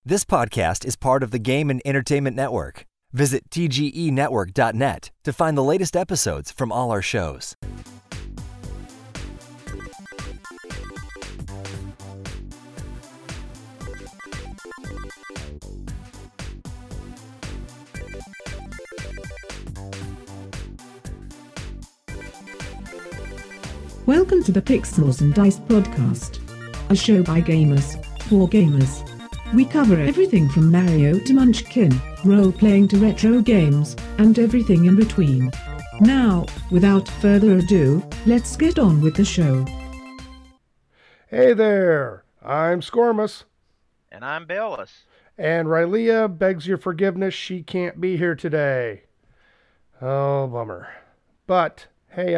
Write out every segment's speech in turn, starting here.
This podcast is part of the Game and Entertainment Network. Visit TGEnetwork.net to find the latest episodes from all our shows. Welcome to the Pixels and Dice podcast, a show by gamers, for gamers. We cover everything from Mario to Munchkin, role-playing to retro games, and everything in between. Now, without further ado, let's get on with the show. Hey there, I'm Scormus. And I'm Bayless. And Rylea begs your forgiveness, she can't be here today. Oh, bummer. But, hey,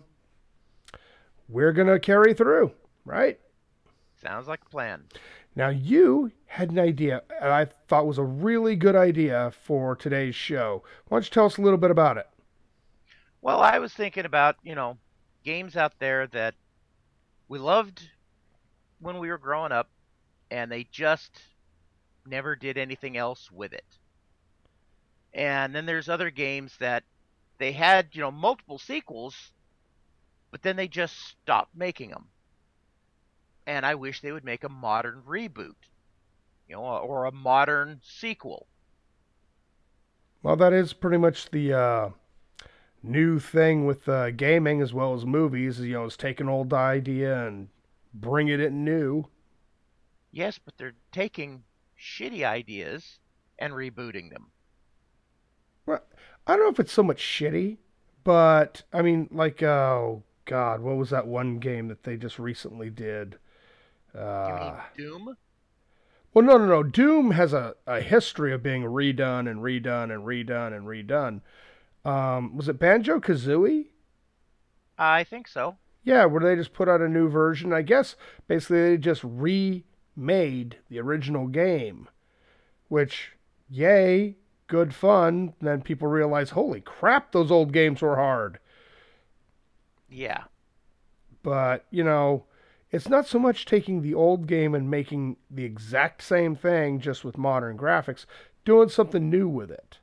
we're gonna carry through, right? Sounds like a plan. Now, you had an idea, and I thought was a really good idea for today's show. Why don't you tell us a little bit about it? Well, I was thinking about, games out there that we loved when we were growing up, and they just never did anything else with it. And then there's other games that they had, multiple sequels, but then they just stopped making them. And I wish they would make a modern reboot, or a modern sequel. Well, that is pretty much the new thing with gaming as well as movies. Is take an old idea and bring it in new. Yes, but they're taking shitty ideas and rebooting them. Well, I don't know if it's so much shitty, but I mean, like, oh God, what was that one game that they just recently did? You mean Doom? Well, no. Doom has a history of being redone and redone and redone and redone. Was it Banjo-Kazooie? I think so. Yeah, where they just put out a new version. I guess basically they just remade the original game, which, yay, good fun. Then people realize, holy crap, those old games were hard. Yeah. But, it's not so much taking the old game and making the exact same thing just with modern graphics, doing something new with it.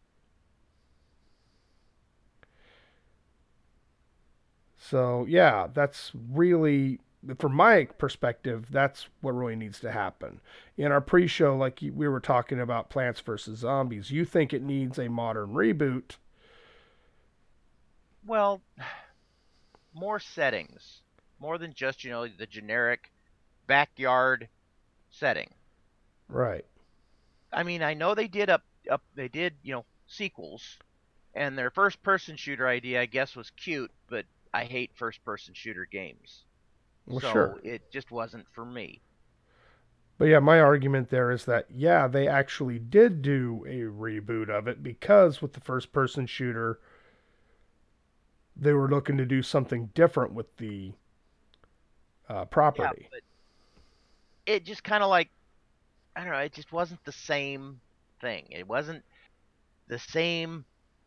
So, yeah, that's really, from my perspective, that's what really needs to happen. In our pre-show, like we were talking about Plants vs. Zombies, you think it needs a modern reboot. Well, more settings. More than just, the generic backyard setting. Right. I mean, I know they did sequels, and their first-person shooter idea, I guess, was cute, but I hate first-person shooter games. Well, so sure. It just wasn't for me. But yeah, my argument there is that, yeah, they actually did do a reboot of it because with the first-person shooter, they were looking to do something different with the property. Yeah, but it just kind of like, I don't know, it just wasn't the same thing. It wasn't the same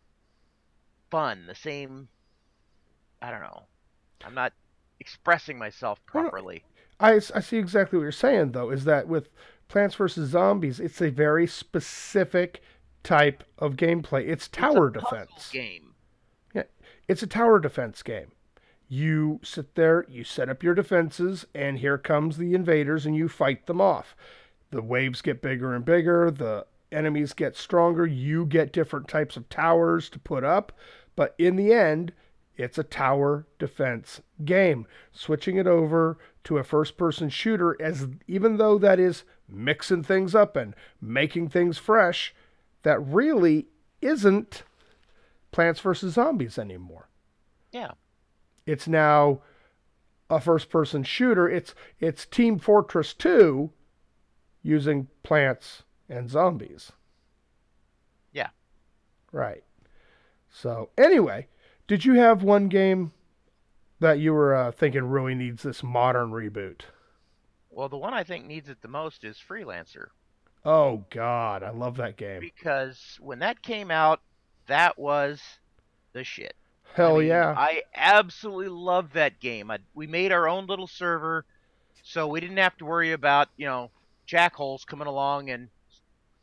fun, the same, I don't know. I'm not expressing myself properly. I see exactly what you're saying, though, is that with Plants vs. Zombies, it's a very specific type of gameplay. It's tower defense. Game. Yeah, it's a tower defense game. You sit there, you set up your defenses, and here comes the invaders, and you fight them off. The waves get bigger and bigger, the enemies get stronger, you get different types of towers to put up, but in the end, it's a tower defense game. Switching it over to a first-person shooter, even though that is mixing things up and making things fresh, that really isn't Plants vs. Zombies anymore. Yeah. It's now a first-person shooter. It's Team Fortress 2 using plants and zombies. Yeah. Right. So, anyway, did you have one game that you were thinking really needs this modern reboot? Well, the one I think needs it the most is Freelancer. Oh, God. I love that game. Because when that came out, that was the shit. Hell yeah. I absolutely love that game. We made our own little server, so we didn't have to worry about, jackholes coming along and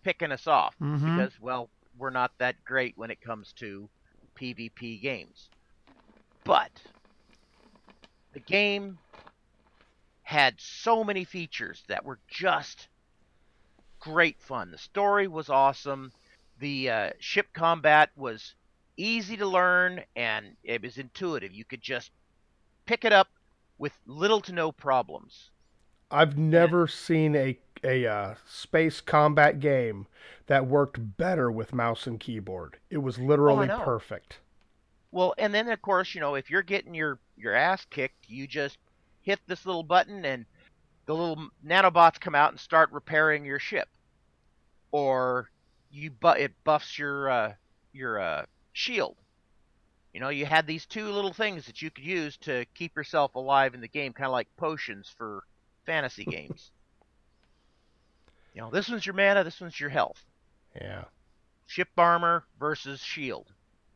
picking us off Mm-hmm. because, well, we're not that great when it comes to PvP games. But the game had so many features that were just great fun. The story was awesome. The ship combat was easy to learn and it was intuitive. You could just pick it up with little to no problems. I've And never seen a space combat game that worked better with mouse and keyboard. It was oh, I literally know. perfect. Well, and then of course, if you're getting your ass kicked, you just hit this little button and the little nanobots come out and start repairing your ship, or it buffs your shield. You had these two little things that you could use to keep yourself alive in the game, kind of like potions for fantasy games. This one's your mana, this one's your health. Yeah. Ship armor versus shield.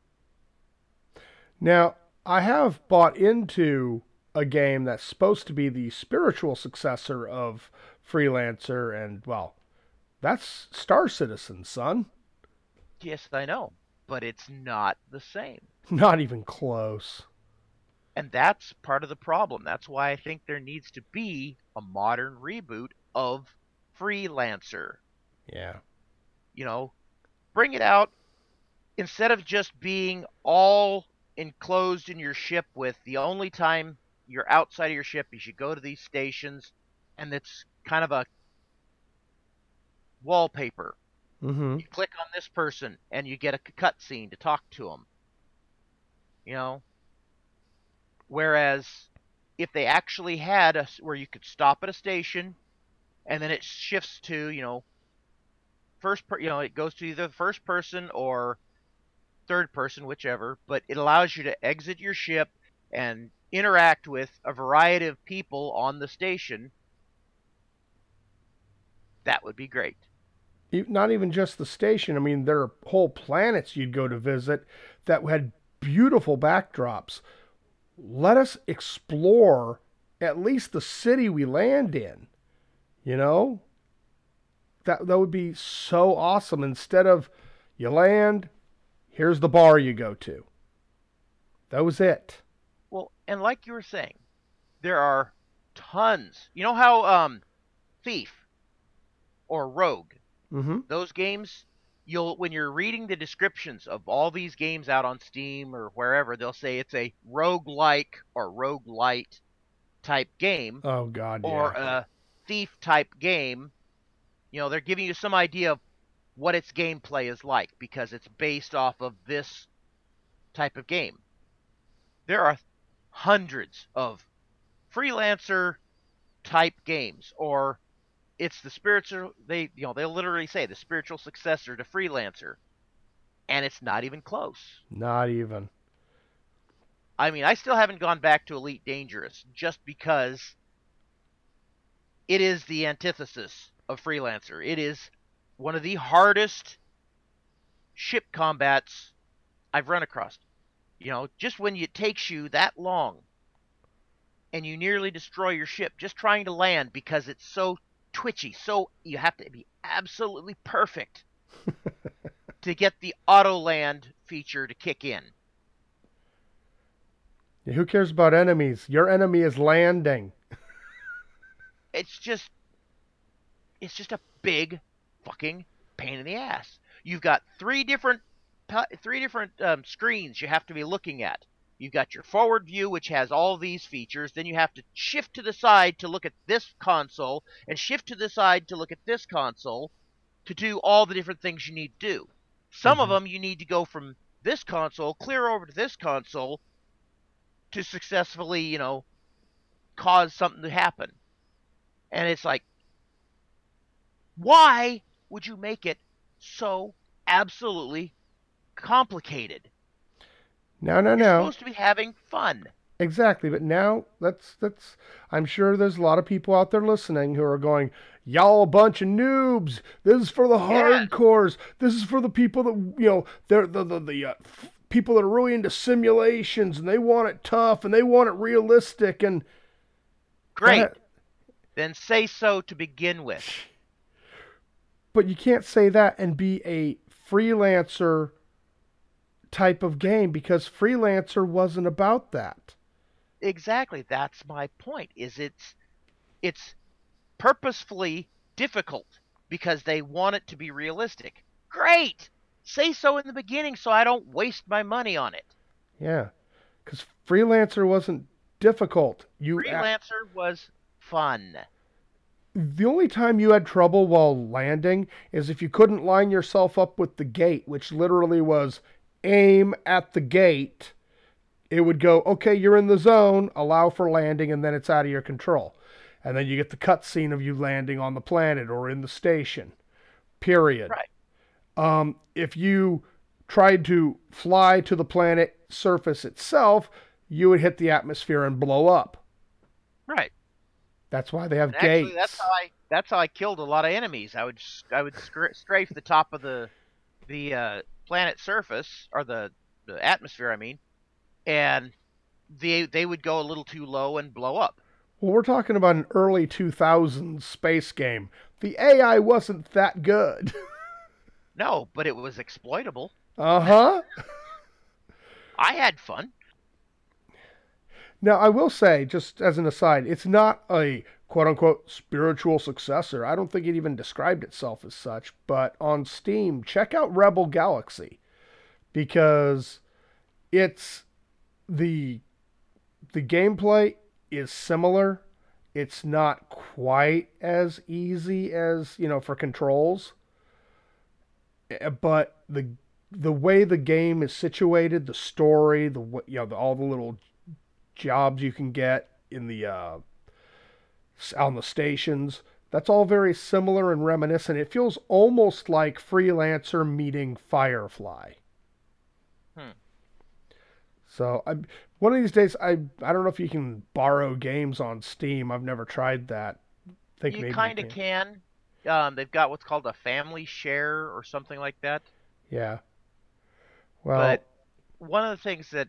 Now, I have bought into a game that's supposed to be the spiritual successor of Freelancer, and, well, that's Star Citizen, son. Yes, I know, but it's not the same. Not even close. And that's part of the problem. That's why I think there needs to be a modern reboot of Freelancer. Yeah. Bring it out instead of just being all enclosed in your ship with the only time you're outside of your ship is you go to these stations and it's kind of a wallpaper. Mm-hmm. You click on this person and you get a cutscene to talk to them. Whereas if they actually had where you could stop at a station and then it shifts to, it goes to either the first person or third person, whichever, but it allows you to exit your ship and interact with a variety of people on the station. That would be great. Not even just the station. I mean, there are whole planets you'd go to visit that had beautiful backdrops. Let us explore at least the city we land in. That would be so awesome. Instead of you land, here's the bar you go to. That was it. Well, and like you were saying, there are tons. You know how Thief or Rogue, Mm-hmm. those games, when you're reading the descriptions of all these games out on Steam or wherever, they'll say it's a roguelike or roguelite type game Oh God, or yeah. a Thief type game. They're giving you some idea of what its gameplay is like because it's based off of this type of game. There are hundreds of Freelancer type games, or it's the spiritual. They literally say the spiritual successor to Freelancer, and it's not even close. Not even. I mean, I still haven't gone back to Elite Dangerous just because it is the antithesis of Freelancer. It is one of the hardest ship combats I've run across. Just when it takes you that long and you nearly destroy your ship just trying to land because it's so twitchy, so you have to be absolutely perfect to get the auto land feature to kick in. Who cares about enemies? Your enemy is landing. It's just a big fucking pain in the ass. You've got three different screens you have to be looking at. You've got your forward view, which has all these features. Then you have to shift to the side to look at this console, and shift to the side to look at this console to do all the different things you need to do. Some of them you need to go from this console, clear over to this console to successfully, cause something to happen. And it's like, why would you make it so absolutely complicated? No. You're supposed to be having fun. Exactly, but now let's I'm sure there's a lot of people out there listening who are going, y'all a bunch of noobs. This is for the hardcores. This is for the people that they're the people that are really into simulations and they want it tough and they want it realistic and great. Then say so to begin with. But you can't say that and be a freelancer type of game, because freelancer wasn't about that. Exactly. That's my point. It's purposefully difficult because they want it to be realistic. Great. Say so in the beginning so I don't waste my money on it. Yeah, because freelancer wasn't difficult. Freelancer was fun. The only time you had trouble while landing is if you couldn't line yourself up with the gate, which literally was aim at the gate. It would go, okay, you're in the zone, allow for landing, and then it's out of your control. And then you get the cutscene of you landing on the planet or in the station. Period. Right. If you tried to fly to the planet surface itself, you would hit the atmosphere and blow up. Right. That's why they have And actually, gates. that's how I killed a lot of enemies. I would strafe the top of the planet surface, or the atmosphere, I mean, and they would go a little too low and blow up. Well, we're talking about an early 2000s space game. The AI wasn't that good. No, but it was exploitable. Uh-huh. I had fun. Now, I will say, just as an aside, it's not a quote-unquote spiritual successor. I don't think it even described itself as such. But on Steam, check out Rebel Galaxy, because it's the gameplay is similar. It's not quite as easy as, for controls. But the way the game is situated, the story, all the little jobs you can get in the on the stations, that's all very similar and reminiscent. It feels almost like Freelancer meeting Firefly. So one of these days, I don't know if you can borrow games on Steam. I've never tried that. You kind of can. They've got what's called a family share or something like that. Yeah. Well, but one of the things that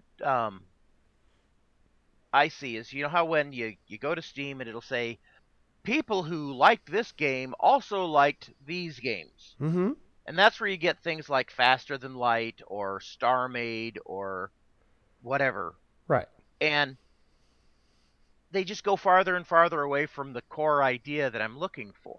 I see is, how when you go to Steam and it'll say, people who liked this game also liked these games. Mm-hmm. And that's where you get things like Faster Than Light or StarMade or whatever. Right. And they just go farther and farther away from the core idea that I'm looking for.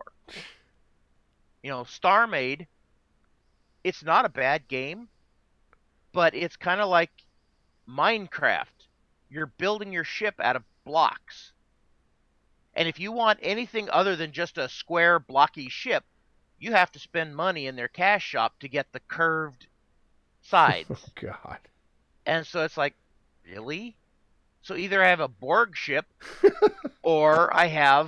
StarMade, it's not a bad game, but it's kind of like Minecraft. You're building your ship out of blocks. And if you want anything other than just a square, blocky ship, you have to spend money in their cash shop to get the curved sides. Oh, God. And so it's like, really? So either I have a Borg ship or I have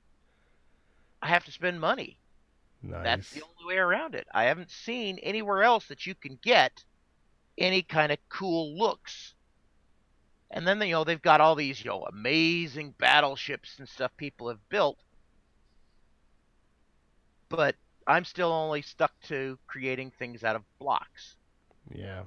to spend money. Nice. That's the only way around it. I haven't seen anywhere else that you can get any kind of cool looks. And then they've got all these amazing battleships and stuff people have built. But I'm still only stuck to creating things out of blocks. Yeah.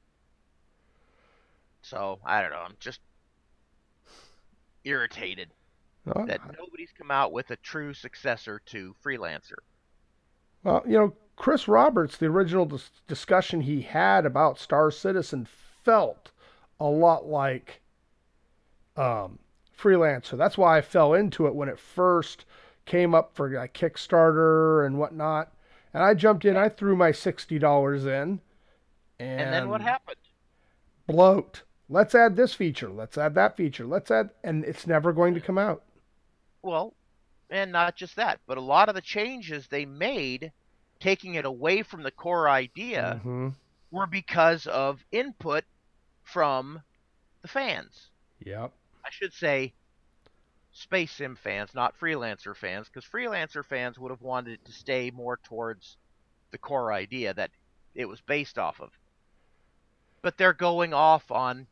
So, I don't know. I'm just irritated that nobody's come out with a true successor to Freelancer. Well, Chris Roberts, the original discussion he had about Star Citizen felt a lot like Freelancer. That's why I fell into it when it first came up for Kickstarter and whatnot. And I jumped in. I threw my $60 in. And then what happened? Bloat. Let's add this feature. Let's add that feature. And it's never going to come out. Well, and not just that, but a lot of the changes they made, taking it away from the core idea, were because of input from the fans. Yep. I should say Space Sim fans, not Freelancer fans, because Freelancer fans would have wanted it to stay more towards the core idea that it was based off of. But they're going off on,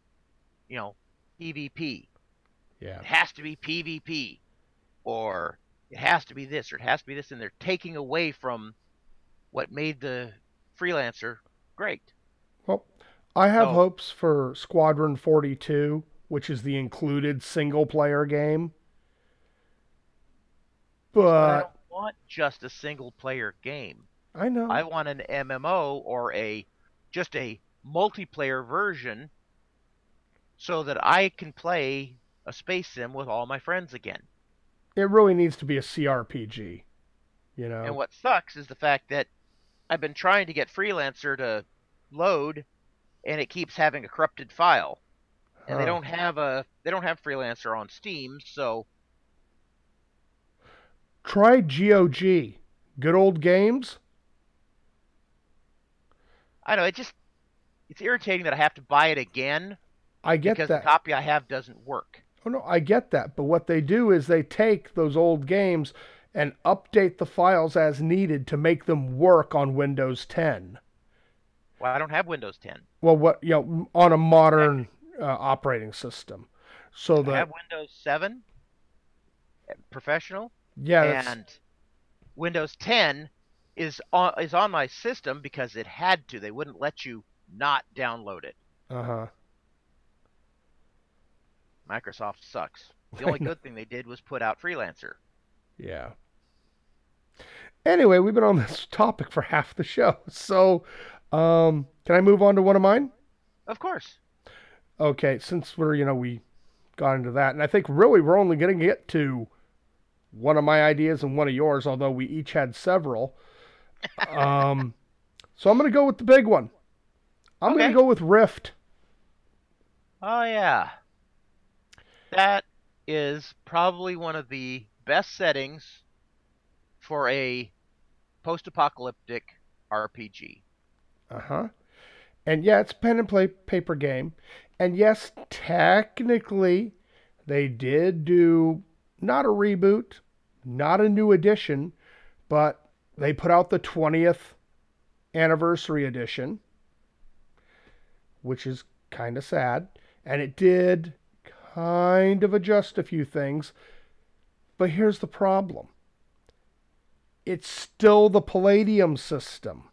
PvP. Yeah. It has to be PvP, or it has to be this, or it has to be this, and they're taking away from what made the Freelancer great. Well, I have hopes for Squadron 42, which is the included single-player game. But want just a single player game. I know. I want an MMO or just a multiplayer version so that I can play a space sim with all my friends again. It really needs to be a CRPG, you know. And what sucks is the fact that I've been trying to get Freelancer to load and it keeps having a corrupted file. And they Huh. don't have Freelancer on Steam, so Try GOG. Good old games. I don't know, it's irritating that I have to buy it again I get because the that. copy I have doesn't work. Oh no, I get that. But what they do is they take those old games and update the files as needed to make them work on Windows 10. Well, I don't have Windows 10. Well, on a modern operating system. So I have that Windows 7 Professional, yeah, that's and Windows 10 is on my system because it had to. They wouldn't let you not download it. uh-huh. Microsoft sucks. The only good thing they did was put out Freelancer. Yeah. Anyway, we've been on this topic for half the show. So, can I move on to one of mine? Of course. Okay, since we got into that, and I think really we're only going to get to one of my ideas and one of yours, although we each had several. So I'm going to go with the big one. I'm going Okay. to go with Rift. Oh yeah. That is probably one of the best settings for a post-apocalyptic RPG. Uh-huh. And yeah, it's a pen and play paper game. And yes, technically, they did do not a reboot, not a new edition, but they put out the 20th anniversary edition, which is kind of sad. And it did kind of adjust a few things. But here's the problem. It's still the Palladium system.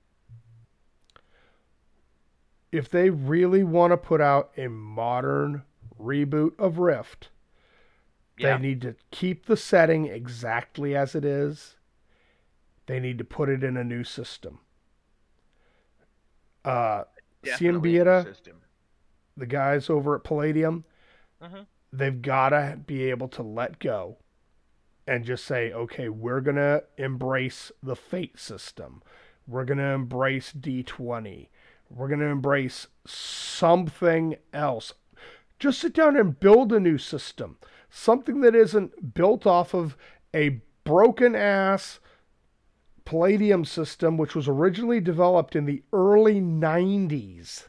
If they really want to put out a modern reboot of Rift, Yeah. they need to keep the setting exactly as it is. They need to put it in a new system. Definitely a new Cienbieta, system. the guys over at Palladium, hmm they've got to be able to let go and just say, okay, we're going to embrace the Fate system. We're going to embrace D20. We're going to embrace something else. Just sit down and build a new system. Something that isn't built off of a broken ass Palladium system, which was originally developed in the early 90s.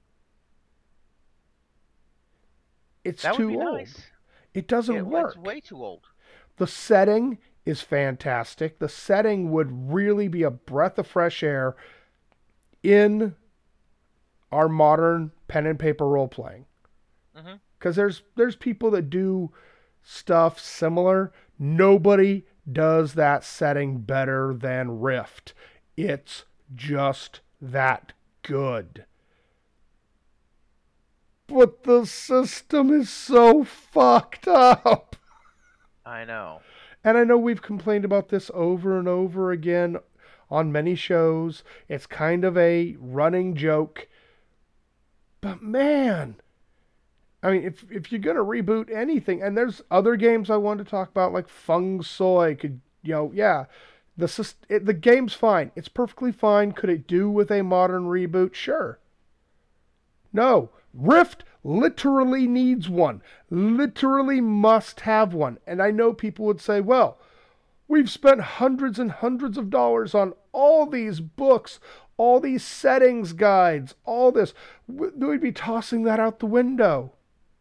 It's That would too be old. nice. It doesn't work. It's way too old. The setting is fantastic. The setting would really be a breath of fresh air in our modern pen and paper role playing. hmm Because there's people that do stuff similar. Nobody does that setting better than Rift. It's just that good. But the system is so fucked up. I know. And I know we've complained about this over and over again on many shows. It's kind of a running joke. But man, I mean, if you're going to reboot anything, and there's other games I wanted to talk about, like Feng Soi, the game's fine. It's perfectly fine. Could it do with a modern reboot? Sure. No. Rift literally needs one. Literally must have one. And I know people would say, well, we've spent hundreds and hundreds of dollars on all these books, all these settings guides, all this. We'd be tossing that out the window.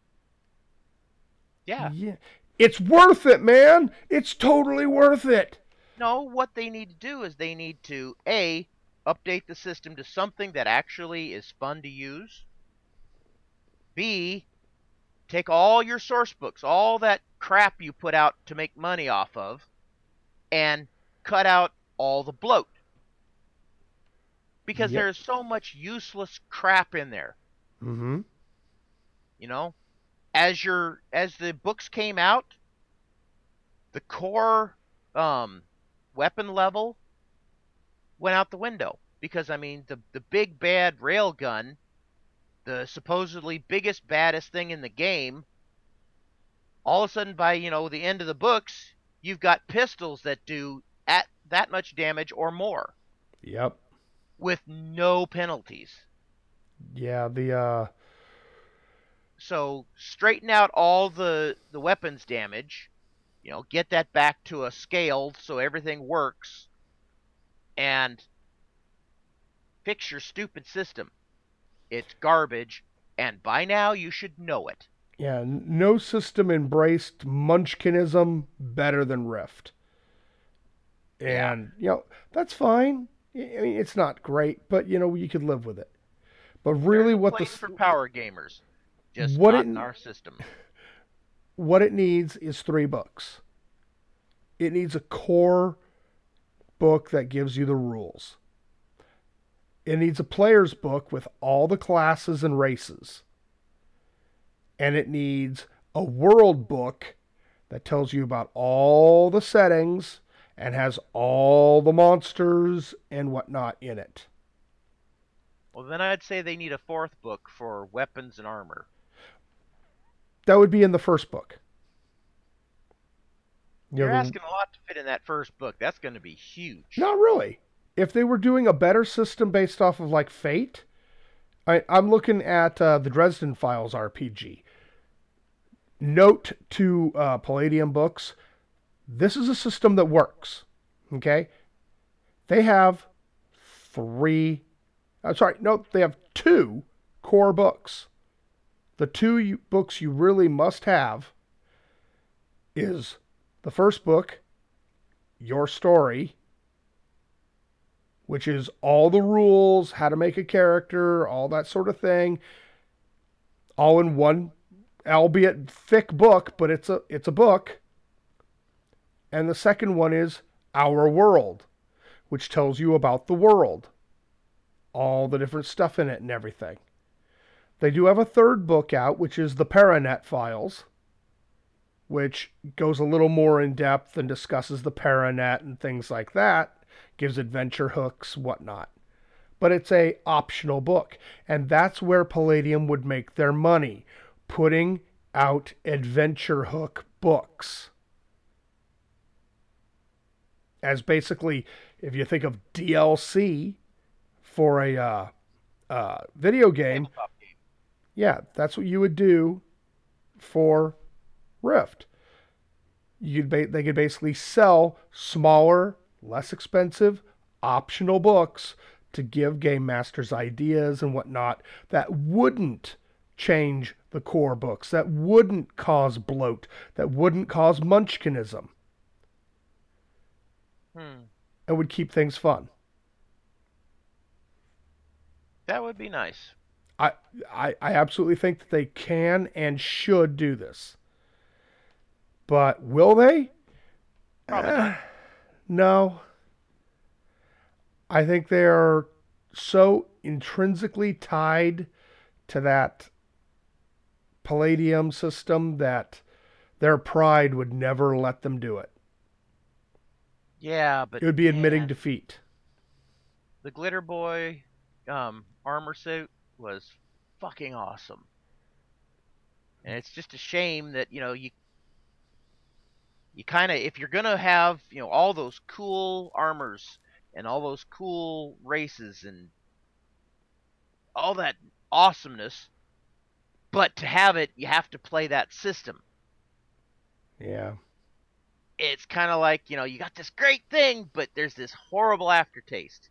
Yeah. It's worth it, man. It's totally worth it. No, what they need to do is they need to A, update the system to something that actually is fun to use. B, take all your source books, all that crap you put out to make money off of, and cut out all the bloat. Because Yep. there's so much useless crap in there. Mm-hmm. You know? As the books came out, the core weapon level went out the window. Because, I mean, the big bad railgun, the supposedly biggest, baddest thing in the game, all of a sudden by, the end of the books, you've got pistols that do at that much damage or more. Yep. With no penalties. Yeah, So straighten out all the weapons damage, get that back to a scale so everything works, and fix your stupid system. It's garbage, and by now you should know it. Yeah, no system embraced Munchkinism better than Rift. And, that's fine. I mean, it's not great, but, you could live with it. But really what the... for power gamers, just not in our system. What it needs is 3 books. It needs a core book that gives you the rules. It needs a player's book with all the classes and races. And it needs a world book that tells you about all the settings and has all the monsters and whatnot in it. Well, then I'd say they need a 4th book for weapons and armor. That would be in the first book. You're asking a lot to fit in that first book. That's going to be huge. Not really. If they were doing a better system based off of like Fate, I'm looking at the Dresden Files RPG. Note to Palladium books, this is a system that works. Okay? They have 2 core books. The 2 books you really must have is the first book, Your Story, which is all the rules, how to make a character, all that sort of thing, all in one, albeit thick book, but it's a book. And the second one is Our World, which tells you about the world, all the different stuff in it and everything. They do have a 3rd book out, which is the Paranet Files, which goes a little more in depth and discusses the Paranet and things like that, gives adventure hooks, whatnot. But it's a optional book, and that's where Palladium would make their money, putting out adventure hook books. As basically, if you think of DLC for a video game, yeah, that's what you would do for Rift. They could basically sell smaller, less expensive, optional books to give game masters ideas and whatnot that wouldn't change the core books, that wouldn't cause bloat, that wouldn't cause Munchkinism, and would keep things fun. That would be nice. I absolutely think that they can and should do this. But will they? Probably not. No. I think they are so intrinsically tied to that Palladium system that their pride would never let them do it. Yeah, but... It would be admitting defeat. The Glitter Boy armor suit was fucking awesome. And it's just a shame that, you kind of, if you're going to have, all those cool armors and all those cool races and all that awesomeness, but to have it, you have to play that system. Yeah. It's kind of like, you got this great thing, but there's this horrible aftertaste.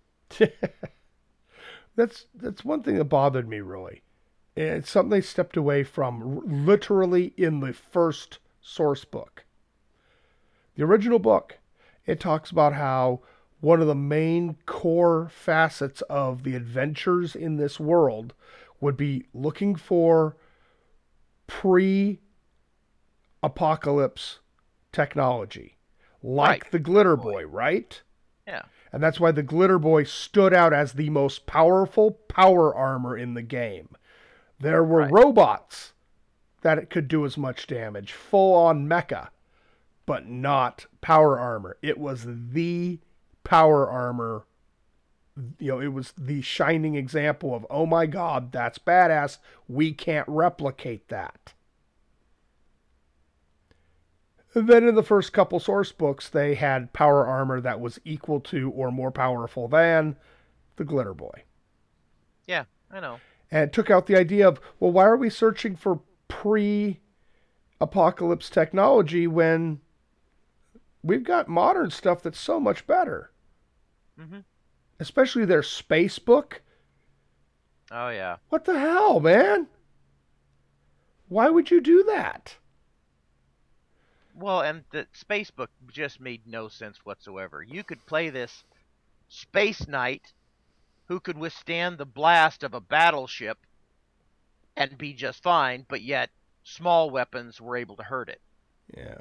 That's one thing that bothered me, really. It's something they stepped away from literally in the first source book. The original book, it talks about how one of the main core facets of the adventures in this world would be looking for pre-apocalypse technology, like the Glitter Boy, right? Yeah. And that's why the Glitter Boy stood out as the most powerful power armor in the game. There were robots that it could do as much damage, full-on mecha. but not power armor. It was the power armor. It was the shining example of, oh my God, that's badass. We can't replicate that. And then in the first couple source books, they had power armor that was equal to or more powerful than the Glitter Boy. Yeah, I know. And it took out the idea of, well, why are we searching for pre-apocalypse technology when we've got modern stuff that's so much better? Mm-hmm. Especially their space book. Oh, yeah. What the hell, man? Why would you do that? Well, and the space book just made no sense whatsoever. You could play this space knight who could withstand the blast of a battleship and be just fine, but yet small weapons were able to hurt it. Yeah.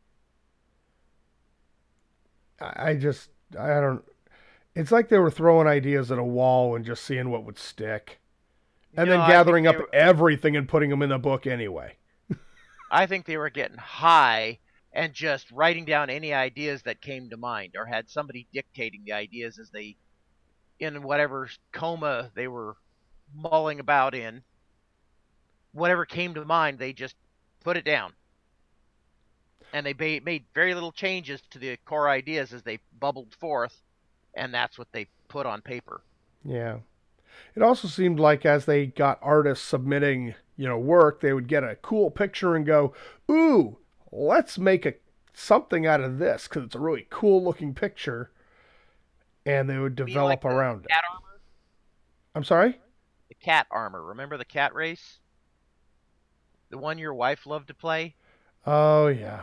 I don't... It's like they were throwing ideas at a wall and just seeing what would stick. And then gathering up everything and putting them in the book anyway. I think they were getting high and just writing down any ideas that came to mind, or had somebody dictating the ideas as they, in whatever coma they were mulling about in. Whatever came to mind, they just put it down. And they made very little changes to the core ideas as they bubbled forth, and that's what they put on paper. Yeah. It also seemed like as they got artists submitting, work, they would get a cool picture and go, ooh, let's make something out of this because it's a really cool looking picture. And they would develop around it. Cat armor? I'm sorry? The cat armor. Remember the cat race? The one your wife loved to play? Oh, yeah.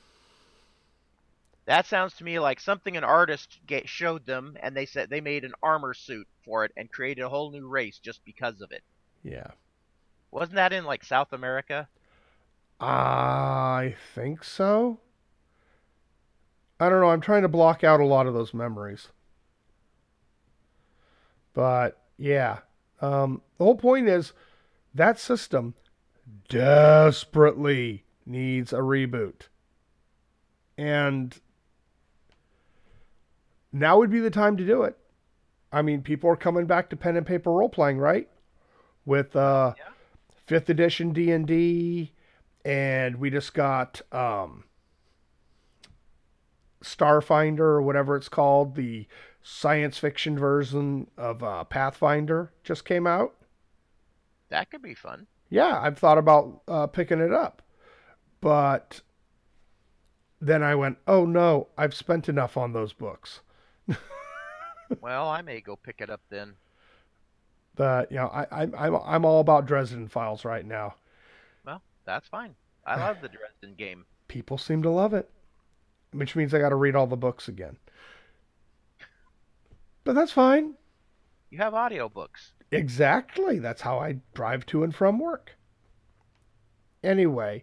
That sounds to me like something an artist showed them, and they said they made an armor suit for it and created a whole new race just because of it. Yeah. Wasn't that in like South America? I think so. I don't know. I'm trying to block out a lot of those memories. But yeah, the whole point is that system desperately needs a reboot. And now would be the time to do it. I mean, people are coming back to pen and paper role playing, right? With 5th edition D&D, and we just got Starfinder or whatever it's called, the science fiction version of Pathfinder just came out. That could be fun. Yeah, I've thought about picking it up. But then I went, oh no, I've spent enough on those books. Well, I may go pick it up then. But I'm all about Dresden Files right now. Well, that's fine. I love the Dresden game. People seem to love it, which means I got to read all the books again. But that's fine. You have audiobooks. Exactly. That's how I drive to and from work. Anyway.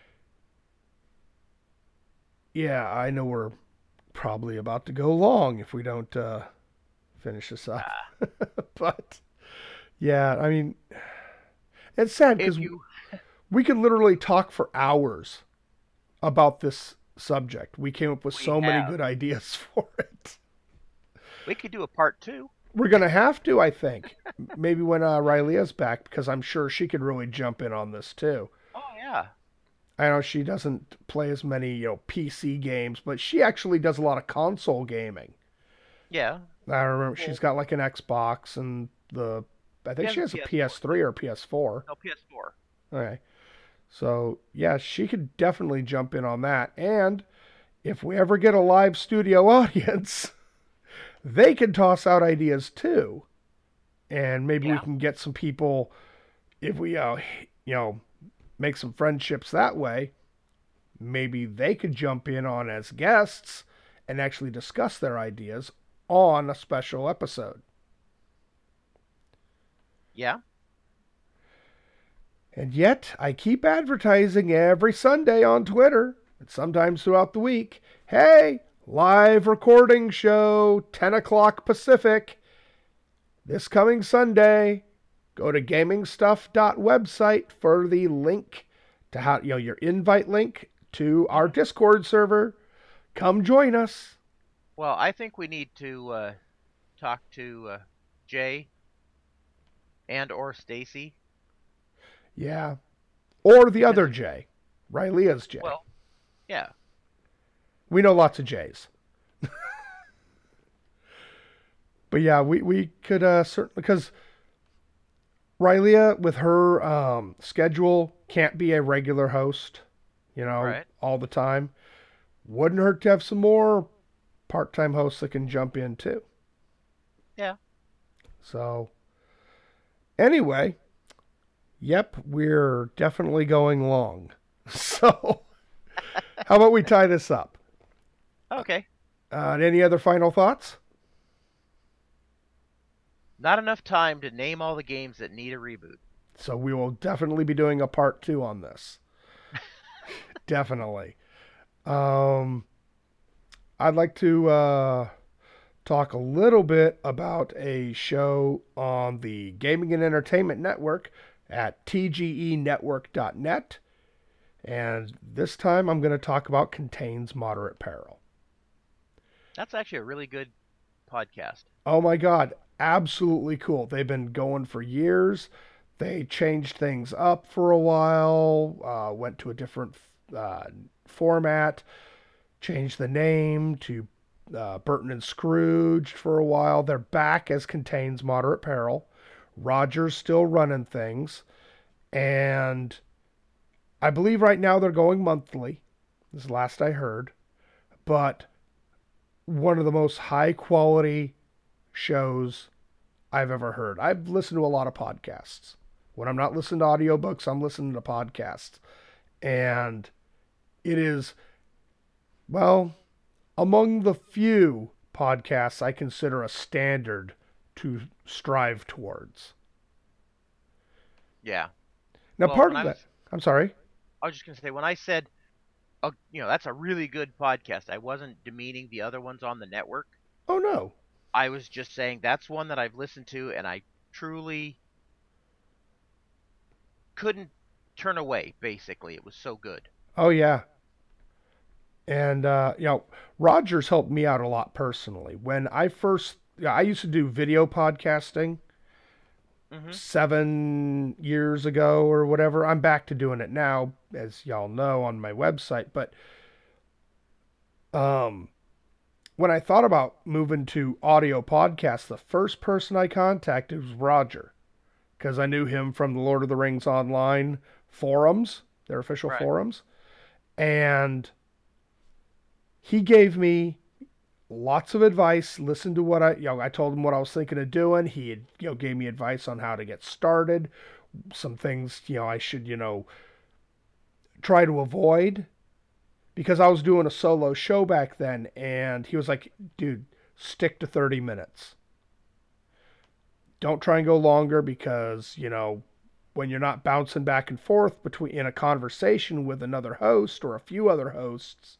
Yeah, I know we're probably about to go long if we don't finish this up. But, yeah, I mean, it's sad because we could literally talk for hours about this subject. We came up with so many good ideas for it. We could do a part 2. We're going to have to, I think. Maybe when Rylea's back, because I'm sure she could really jump in on this too. Oh, yeah. I know she doesn't play as many, PC games, but she actually does a lot of console gaming. Yeah. I remember she's got like an Xbox and I think she has a PS3 or PS4. No, PS4. Okay. So, yeah, she could definitely jump in on that. And if we ever get a live studio audience, they can toss out ideas too. And maybe we can get some people, if we, make some friendships that way, maybe they could jump in on as guests and actually discuss their ideas on a special episode. Yeah. And yet, I keep advertising every Sunday on Twitter, and sometimes throughout the week, hey, live recording show, 10 o'clock Pacific, this coming Sunday. Go to gamingstuff.website for the link to how, your invite link to our Discord server Come join us. Well, I think we need to talk to Jay and or Stacy. Yeah. Or the Because other Jay. Rylea's Jay. well, yeah. We know lots of Jays. But yeah, we could certainly, because Rylea with her schedule can't be a regular host, Right. all the time. Wouldn't hurt to have some more part-time hosts that can jump in too. Yeah. So anyway, yep, we're definitely going long. So how about we tie this up? Okay. Any other final thoughts? Not enough time to name all the games that need a reboot. So we will definitely be doing a part 2 on this. Definitely. I'd like to talk a little bit about a show on the Gaming and Entertainment Network at tgenetwork.net. And this time I'm going to talk about Contains Moderate Peril. That's actually a really good podcast. Oh my God, absolutely cool. They've been going for years. They changed things up for a while, went to a different format, changed the name to Burton and Scrooge for a while. They're back as Contains Moderate Peril. Roger's still running things. And I believe right now they're going monthly. This is the last I heard. But one of the most high quality shows I've ever heard. I've listened to a lot of podcasts. When I'm not listening to audiobooks, I'm listening to podcasts. And it is, well, among the few podcasts I consider a standard to strive towards. Yeah. Now, Well, part when of I that, was- I'm sorry. I was just going to say, when I said, that's a really good podcast, I wasn't demeaning the other ones on the network. Oh, no. I was just saying that's one that I've listened to and I truly couldn't turn away, basically. It was so good. Oh, yeah. And, Rogers helped me out a lot personally. When I used to do video podcasting Mm-hmm. 7 years ago or whatever. I'm back to doing it now, as y'all know, on my website. But when I thought about moving to audio podcasts, the first person I contacted was Roger, because I knew him from the Lord of the Rings Online forums, their official Right. forums. And he gave me lots of advice. Listened to what I told him what I was thinking of doing. He had, gave me advice on how to get started, some things, I should, try to avoid, because I was doing a solo show back then. And he was like, dude, stick to 30 minutes. Don't try and go longer, because, when you're not bouncing back and forth in a conversation with another host or a few other hosts,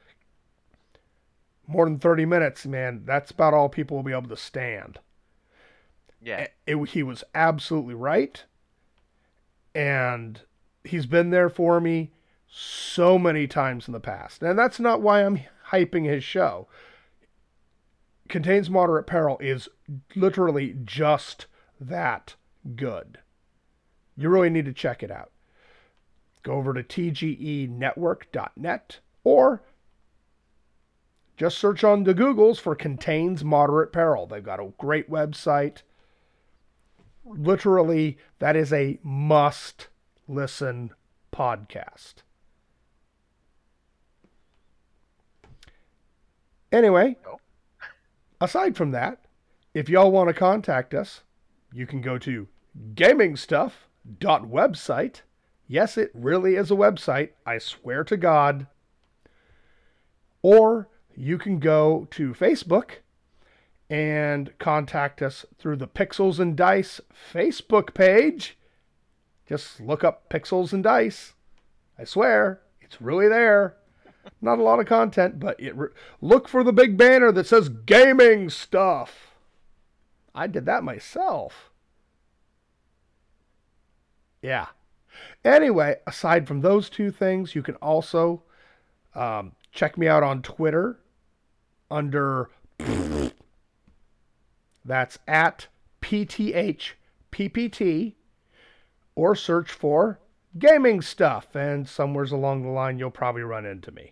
more than 30 minutes, man, that's about all people will be able to stand. Yeah. He was absolutely right. And he's been there for me so many times in the past. And that's not why I'm hyping his show. Contains Moderate Peril is literally just that good. You really need to check it out. Go over to tgenetwork.net or just search on the Googles for Contains Moderate Peril. They've got a great website. Literally, that is a must-listen podcast. Anyway, aside from that, if y'all want to contact us, you can go to gamingstuff.website. Yes, it really is a website. I swear to God. Or you can go to Facebook and contact us through the Pixels and Dice Facebook page. Just look up Pixels and Dice. I swear, it's really there. Not a lot of content, but look for the big banner that says Gaming Stuff. I did that myself. Yeah. Anyway, aside from those two things, you can also Check me out on Twitter under that's at PTHPPT, or search for gaming stuff, and somewheres along the line you'll probably run into me.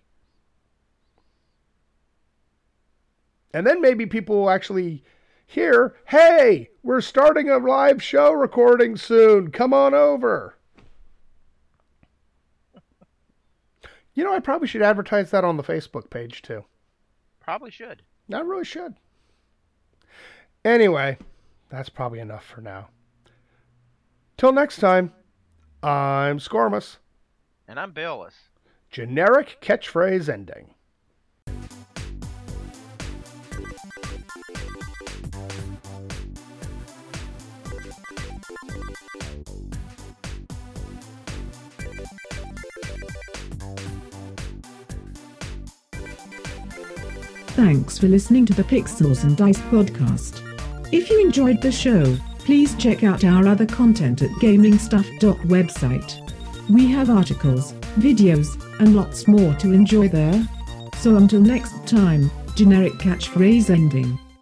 And then maybe people will actually hear, hey, we're starting a live show recording soon. Come on over. You know, I probably should advertise that on the Facebook page too. Probably should. I really should. Anyway, that's probably enough for now. Till next time, I'm Scormus. And I'm Bayless. Generic catchphrase ending. Thanks for listening to the Pixels and Dice podcast. If you enjoyed the show, please check out our other content at gamingstuff.website. We have articles, videos, and lots more to enjoy there. So until next time, generic catchphrase ending.